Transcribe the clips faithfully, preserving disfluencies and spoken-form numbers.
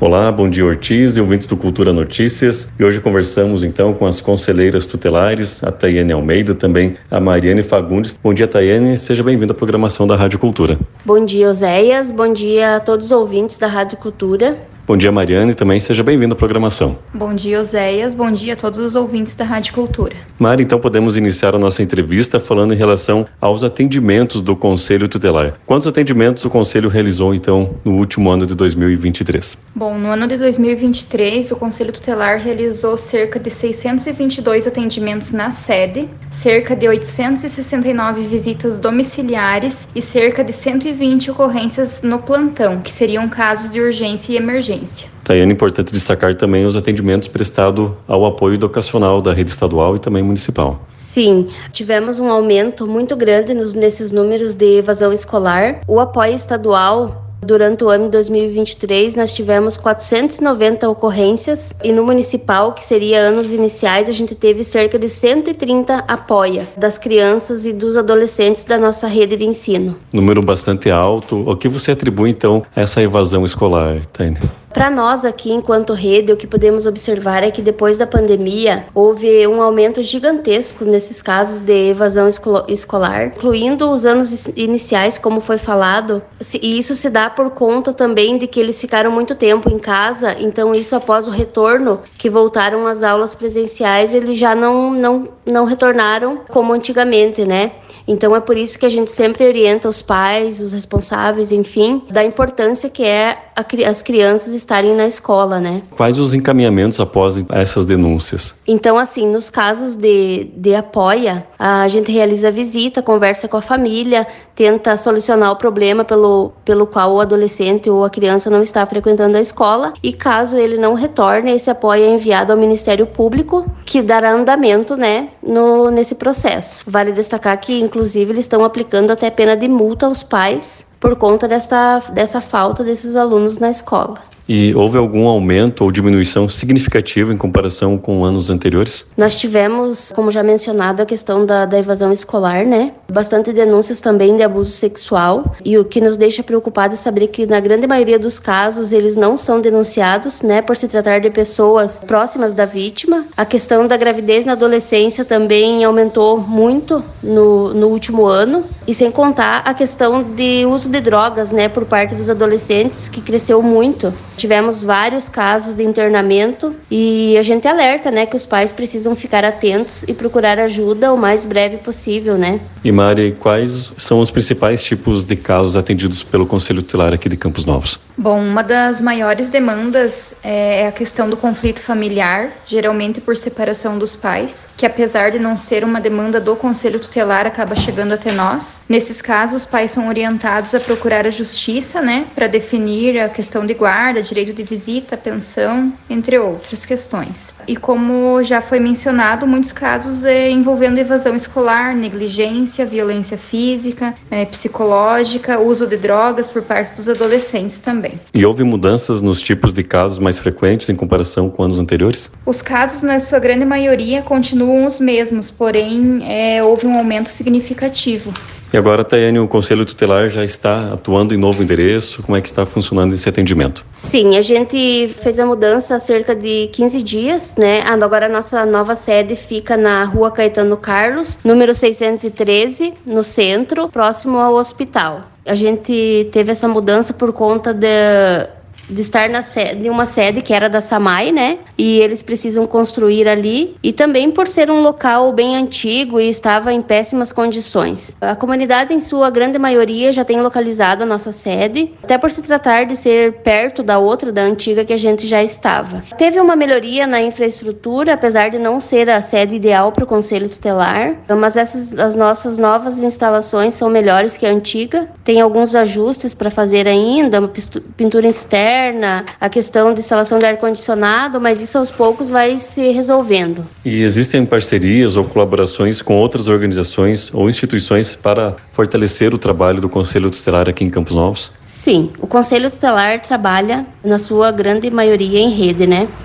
Olá, bom dia Ortiz e ouvintes do Cultura Notícias. E hoje conversamos então com as conselheiras tutelares, a Tayane Almeida, também a Mariane Fagundes. Bom dia, Tayane, seja bem-vinda à programação da Rádio Cultura. Bom dia, Oséias, bom dia a todos os ouvintes da Rádio Cultura. Bom dia, Mariane, também seja bem-vinda à programação. Bom dia, Oséias, bom dia a todos os ouvintes da Rádio Cultura. Mari, então podemos iniciar a nossa entrevista falando em relação aos atendimentos do Conselho Tutelar. Quantos atendimentos o Conselho realizou, então, no último ano de dois mil e vinte e três? Bom, no ano de dois mil e vinte e três, o Conselho Tutelar realizou cerca de seiscentos e vinte e dois atendimentos na sede, cerca de oitocentos e sessenta e nove visitas domiciliares e cerca de cento e vinte ocorrências no plantão, que seriam casos de urgência e emergência. Tayane, é importante destacar também os atendimentos prestados ao apoio educacional da rede estadual e também municipal. Sim, tivemos um aumento muito grande nos, nesses números de evasão escolar. O apoio estadual, durante o ano de dois mil e vinte e três, nós tivemos quatrocentas e noventa ocorrências e no municipal, que seria anos iniciais, a gente teve cerca de cento e trinta apoia das crianças e dos adolescentes da nossa rede de ensino. Número bastante alto. O que você atribui, então, a essa evasão escolar, Tayane? Para nós aqui, enquanto rede, o que podemos observar é que depois da pandemia houve um aumento gigantesco nesses casos de evasão esco- escolar, incluindo os anos iniciais, como foi falado, e isso se dá por conta também de que eles ficaram muito tempo em casa, então isso após o retorno, que voltaram às aulas presenciais, eles já não, não, não retornaram como antigamente, né? Então é por isso que a gente sempre orienta os pais, os responsáveis, enfim, da importância que é a, as crianças estarem na escola, né? Quais os encaminhamentos após essas denúncias? Então, assim, nos casos de, de apoia, a gente realiza visita, conversa com a família, tenta solucionar o problema pelo, pelo qual o adolescente ou a criança não está frequentando a escola, e caso ele não retorne, esse apoio é enviado ao Ministério Público, que dará andamento, né, no, nesse processo. Vale destacar que, inclusive, eles estão aplicando até pena de multa aos pais por conta dessa, dessa falta desses alunos na escola. E houve algum aumento ou diminuição significativa em comparação com anos anteriores? Nós tivemos, como já mencionado, a questão da, da evasão escolar, né? Bastante denúncias também de abuso sexual. E o que nos deixa preocupados é saber que, na grande maioria dos casos, eles não são denunciados, né? Por se tratar de pessoas próximas da vítima. A questão da gravidez na adolescência também aumentou muito no, no último ano. E sem contar a questão de uso de drogas, né? Por parte dos adolescentes, que cresceu muito. Tivemos vários casos de internamento e a gente alerta, né, que os pais precisam ficar atentos e procurar ajuda o mais breve possível, né? E Mari, quais são os principais tipos de casos atendidos pelo Conselho Tutelar aqui de Campos Novos? Bom, uma das maiores demandas é a questão do conflito familiar, geralmente por separação dos pais, que apesar de não ser uma demanda do Conselho Tutelar, acaba chegando até nós. Nesses casos, os pais são orientados a procurar a justiça, né, para definir a questão de guarda, direito de visita, pensão, entre outras questões. E como já foi mencionado, muitos casos é, envolvendo evasão escolar, negligência, violência física, é, psicológica, uso de drogas por parte dos adolescentes também. E houve mudanças nos tipos de casos mais frequentes em comparação com anos anteriores? Os casos, na sua grande maioria, continuam os mesmos, porém é, houve um aumento significativo. E agora, Tayane, o Conselho Tutelar já está atuando em novo endereço. Como é que está funcionando esse atendimento? Sim, a gente fez a mudança há cerca de quinze dias, né? Agora a nossa nova sede fica na Rua Caetano Carlos, número seiscentos e treze, no centro, próximo ao hospital. A gente teve essa mudança por conta de... de estar na sede, de uma sede que era da SAMAI, né? E eles precisam construir ali. E também por ser um local bem antigo e estava em péssimas condições. A comunidade, em sua grande maioria, já tem localizado a nossa sede, até por se tratar de ser perto da outra, da antiga, que a gente já estava. Teve uma melhoria na infraestrutura, apesar de não ser a sede ideal para o Conselho Tutelar, mas essas, as nossas novas instalações são melhores que a antiga. Tem alguns ajustes para fazer ainda, uma pintura externa, a questão de instalação de ar-condicionado, mas isso aos poucos vai se resolvendo. E existem parcerias ou colaborações com outras organizações ou instituições para fortalecer o trabalho do Conselho Tutelar aqui em Campos Novos? Sim, o Conselho Tutelar trabalha, na sua grande maioria, em rede, né?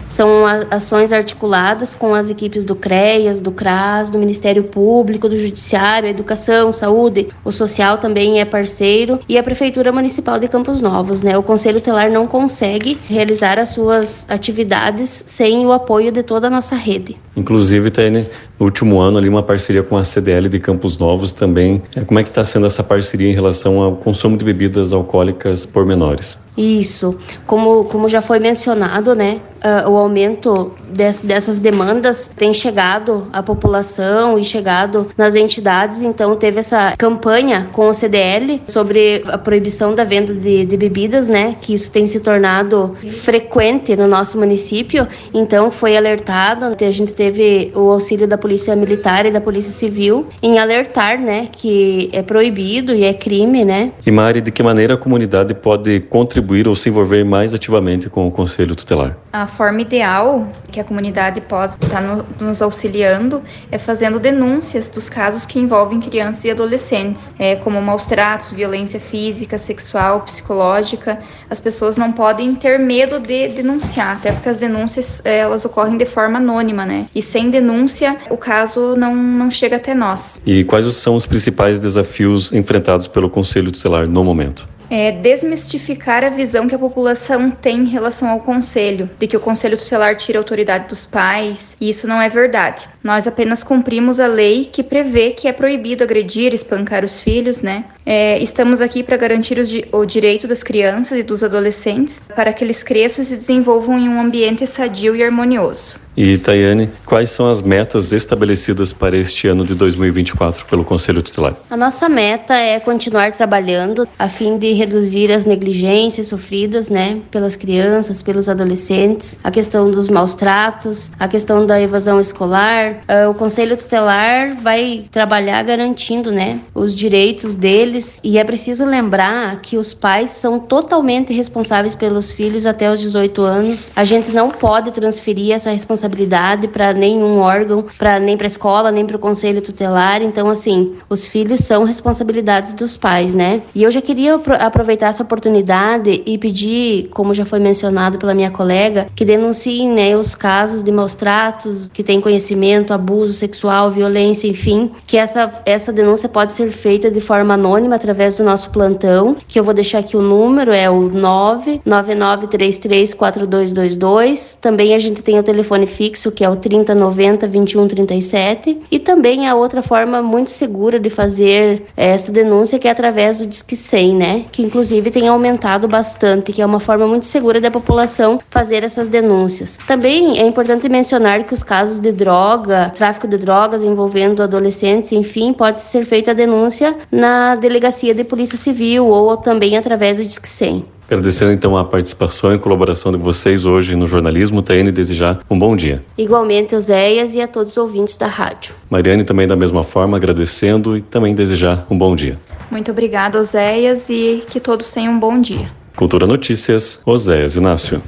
São ações articuladas com as equipes do CREAS, do CRAS, do Ministério Público, do Judiciário, Educação, Saúde, o Social também é parceiro e a Prefeitura Municipal de Campos Novos, né? O Conselho Tutelar não consegue realizar as suas atividades sem o apoio de toda a nossa rede. Inclusive, Taiane, no último ano ali uma parceria com a C D L de Campos Novos também. Como é que está sendo essa parceria em relação ao consumo de bebidas alcoólicas por menores? Isso, como, como já foi mencionado, né, uh, o aumento des, dessas demandas tem chegado à população e chegado nas entidades, então teve essa campanha com o C D L sobre a proibição da venda de, de bebidas, né, que isso tem se tornado frequente no nosso município, então foi alertado, a gente teve o auxílio da Polícia Militar e da Polícia Civil em alertar, né, que é proibido e é crime, né. E Mari, de que maneira a comunidade pode contribuir ou se envolver mais ativamente com o Conselho Tutelar? A forma ideal que a comunidade pode estar no, nos auxiliando é fazendo denúncias dos casos que envolvem crianças e adolescentes, é, como maus tratos, violência física, sexual, psicológica. As pessoas não podem ter medo de denunciar, até porque as denúncias elas ocorrem de forma anônima, né? E sem denúncia o caso não, não chega até nós. E quais são os principais desafios enfrentados pelo Conselho Tutelar no momento? É desmistificar a visão que a população tem em relação ao Conselho, de que o Conselho Tutelar tira a autoridade dos pais, e isso não é verdade. Nós apenas cumprimos a lei que prevê que é proibido agredir, espancar os filhos, né? É, estamos aqui para garantir os, o direito das crianças e dos adolescentes para que eles cresçam e se desenvolvam em um ambiente sadio e harmonioso. E, Taiane, quais são as metas estabelecidas para este ano de dois mil e vinte e quatro pelo Conselho Tutelar? A nossa meta é continuar trabalhando a fim de reduzir as negligências sofridas, né, pelas crianças, pelos adolescentes, a questão dos maus tratos, a questão da evasão escolar. Uh, o Conselho Tutelar vai trabalhar garantindo, né, os direitos deles, e é preciso lembrar que os pais são totalmente responsáveis pelos filhos até os dezoito anos. A gente não pode transferir essa responsabilidade para nenhum órgão, pra, nem para a escola, nem para o Conselho Tutelar. Então, assim, os filhos são responsabilidades dos pais, né? E eu já queria aproveitar essa oportunidade e pedir, como já foi mencionado pela minha colega, que denunciem, né, os casos de maus tratos, que tem conhecimento, abuso sexual, violência, enfim, que essa, essa denúncia pode ser feita de forma anônima através do nosso plantão, que eu vou deixar aqui o número, é o nove nove nove três três quatro dois dois dois. Também a gente tem o telefone fixo, que é o trinta noventa vinte e um trinta e sete, e também a outra forma muito segura de fazer essa denúncia, que é através do Disque cem, né, que inclusive tem aumentado bastante, que é uma forma muito segura da população fazer essas denúncias. Também é importante mencionar que os casos de droga, tráfico de drogas envolvendo adolescentes, enfim, pode ser feita a denúncia na Delegacia de Polícia Civil ou também através do Disque cem. Agradecendo então a participação e colaboração de vocês hoje no jornalismo, Taiane, desejar um bom dia. Igualmente, Oséias, e a todos os ouvintes da rádio. Mariane também da mesma forma, agradecendo e também desejar um bom dia. Muito obrigada, Oséias, e que todos tenham um bom dia. Cultura Notícias, Oséias Inácio.